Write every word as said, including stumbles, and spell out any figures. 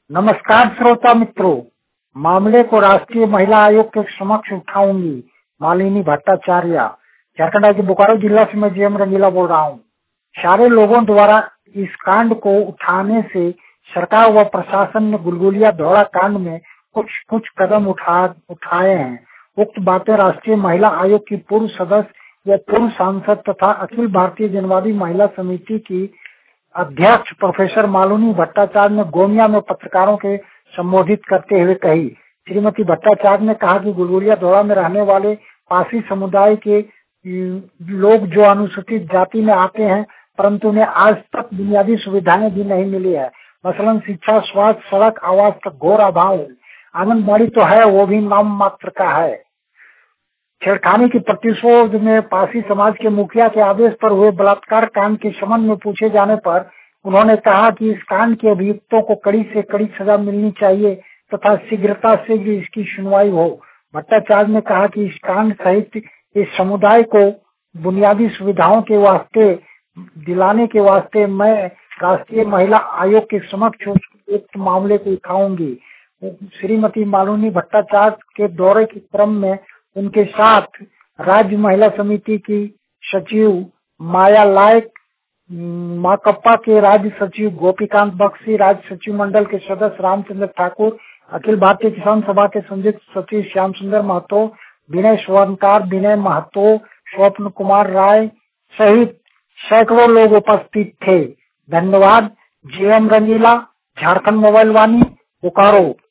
नमस्कार श्रोता मित्रों, मामले को राष्ट्रीय महिला आयोग के समक्ष उठाऊंगी। मालिनी भट्टाचार्य। झारखंड राज्य बोकारो जिला से मैं जीएम रंगीला बोल रहा हूँ। सारे लोगों द्वारा इस कांड को उठाने से सरकार व प्रशासन ने गुलगुलिया दौड़ा कांड में कुछ कुछ कदम उठा उठाए हैं। उक्त बातें राष्ट्रीय महिला आयोग की पूर्व सदस्य व पूर्व सांसद तथा अखिल भारतीय जनवादी महिला समिति की अध्यक्ष प्रोफेसर मालिनी भट्टाचार्य ने गोमिया में पत्रकारों के संबोधित करते हुए कही। श्रीमती भट्टाचार्य ने कहा कि गुलगुलिया दौड़ा में रहने वाले पासी समुदाय के लोग जो अनुसूचित जाति में आते हैं, परंतु उन्हें आज तक बुनियादी सुविधाएं भी नहीं मिली है। मसलन शिक्षा, स्वास्थ्य, सड़क, आवास का घोर अभाव है। आंगनबाड़ी तो है, वो भी नाम मात्र का है। छेड़खानी की प्रतिशोध में पासी समाज के मुखिया के आदेश पर हुए बलात्कार कांड के संबंध में पूछे जाने पर उन्होंने कहा कि इस कांड के अभियुक्तों को कड़ी से कड़ी सजा मिलनी चाहिए तथा शीघ्रता से इसकी सुनवाई हो। भट्टाचार्य ने कहा कि इस कांड सहित इस समुदाय को बुनियादी सुविधाओं के वास्ते दिलाने के वास्ते मैं राष्ट्रीय महिला आयोग के समक्ष उक्त मामले को उठाऊंगी। श्रीमती मालिनी भट्टाचार्य के दौरे के क्रम में उनके साथ राज्य महिला समिति की सचिव माया लायक, माकपा के राज्य सचिव गोपीकांत बख्शी, राज्य सचिव मंडल के सदस्य रामचंद्र ठाकुर, अखिल भारतीय किसान सभा के संयुक्त सचिव श्याम सुंदर महतो, विनय स्वर्णकार, विनय महतो, स्वप्न कुमार राय सहित सैकड़ों लोग उपस्थित थे। धन्यवाद। GM Rangila, Jharkhand mobile Vaani, Bokaro.